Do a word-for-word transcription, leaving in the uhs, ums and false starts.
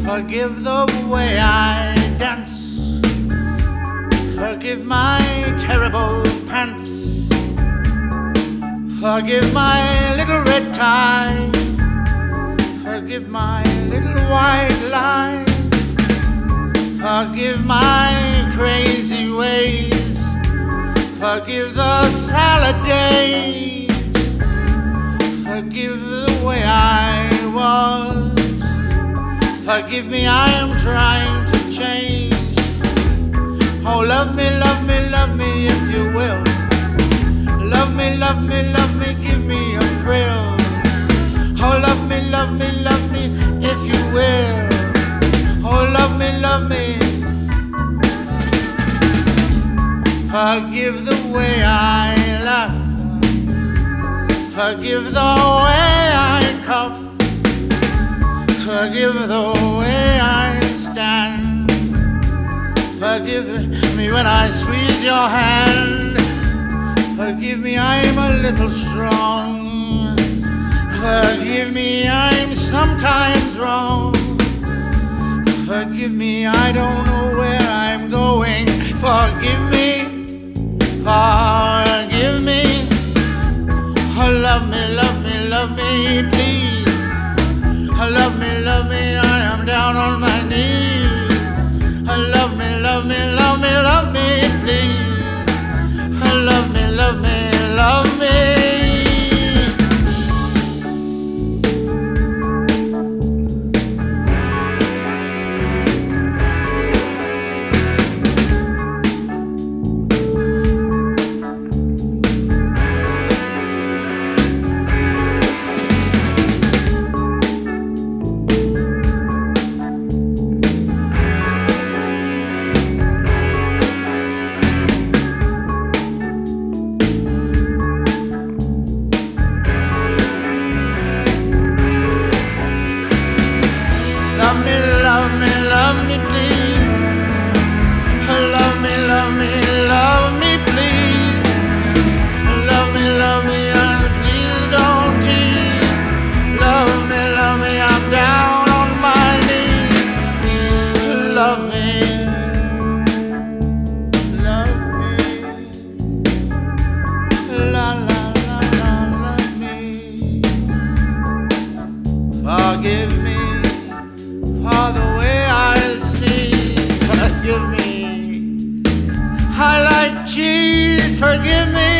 Forgive the way I dance. Forgive my terrible pants. Forgive my little red tie. Forgive my little white lie. Forgive my crazy ways. Forgive the salad days. Forgive the way I was. Forgive me, I am trying to change. Oh, love me, love me, love me if you will. Love me, love me, love me, give me a thrill. Oh, love me, love me, love me if you will. Oh, love me, love me. Forgive the way I laugh. Forgive the way I cough. Forgive the way I stand. Forgive me when I squeeze your hand. Forgive me, I'm a little strong. Forgive me, I'm sometimes wrong. Forgive me, I don't know where I'm going. Forgive me, forgive me. Oh, love me, love me, love me, please. Love me, love me, I am down on my knees. Love me, love me, love me, love me, please. Love me, love me, love me. Love me, love me, love me, please. Love me, love me, love me, please. Love me, love me, and please don't tease. Love me, love me, I'm down on my knees. Love me, love me, la la la la, love me. Forgive me for the way I sneeze. Forgive me, I like cheese. Forgive me,